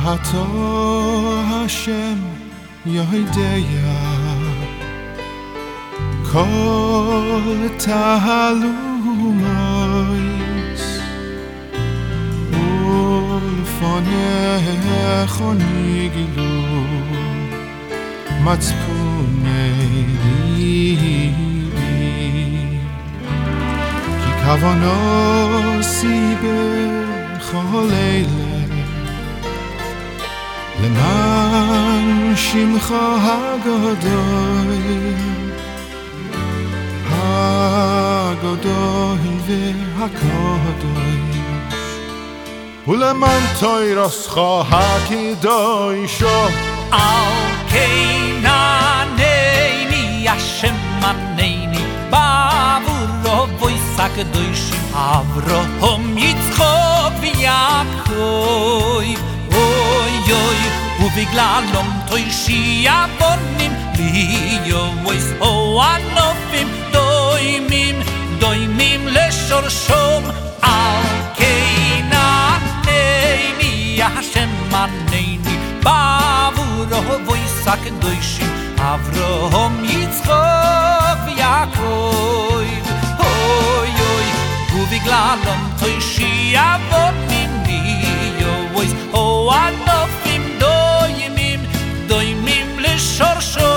אתה השם יודע כל תעלומויס ולפניך נגלו מצפוני ליבי כי כוונוסי בכל לילה למען שמך הגדול והקדוש ולמען תוירסך הקדוש על כן ענני השם ענני בעבורו וויס הקדושים אברהם יצחק ויעקב אוי ובגללם תוישי הבונים ליובויס או ענופים דוימים לשורשום על כן ענני השם ענני בעבורו וויס הקדושים אברהם יצחק ויעקב אוי ובגללם תוישי הבונים ליובויס או ענופים דוימים לשורשום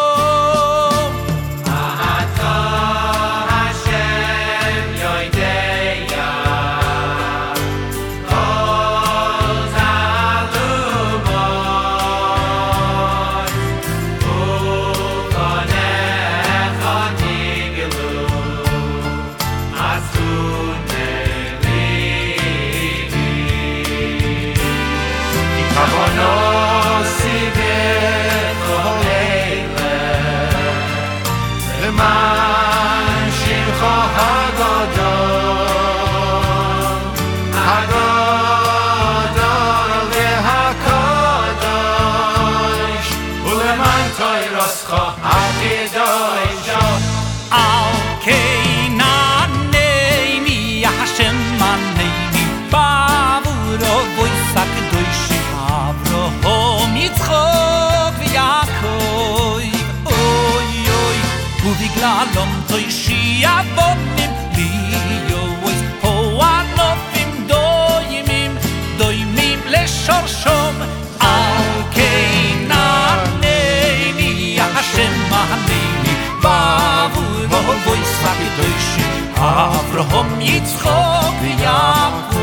ובגללם תוישי הבונים ליובויס או ענופים דוימים לשורשום על כן ענני השם ענני בעבורו וויס הקדושים אברהם יצחק ויעקב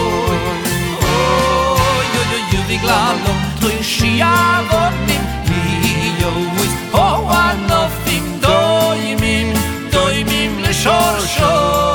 ובגללם תוישי הבונים ליובויס או ענופים דוימים לשורשום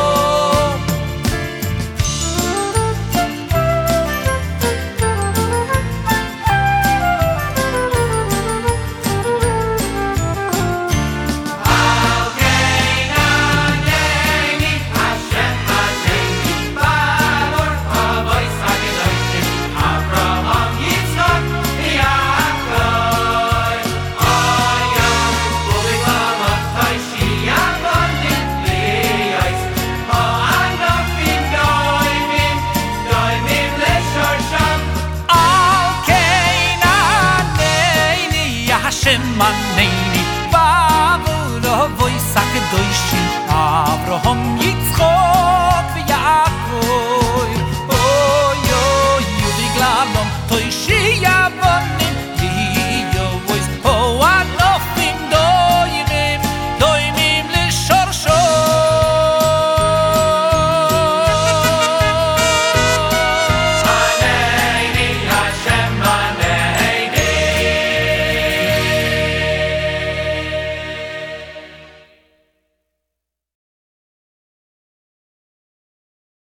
ענני בעבורו וויס הקדושים אברהם יצחק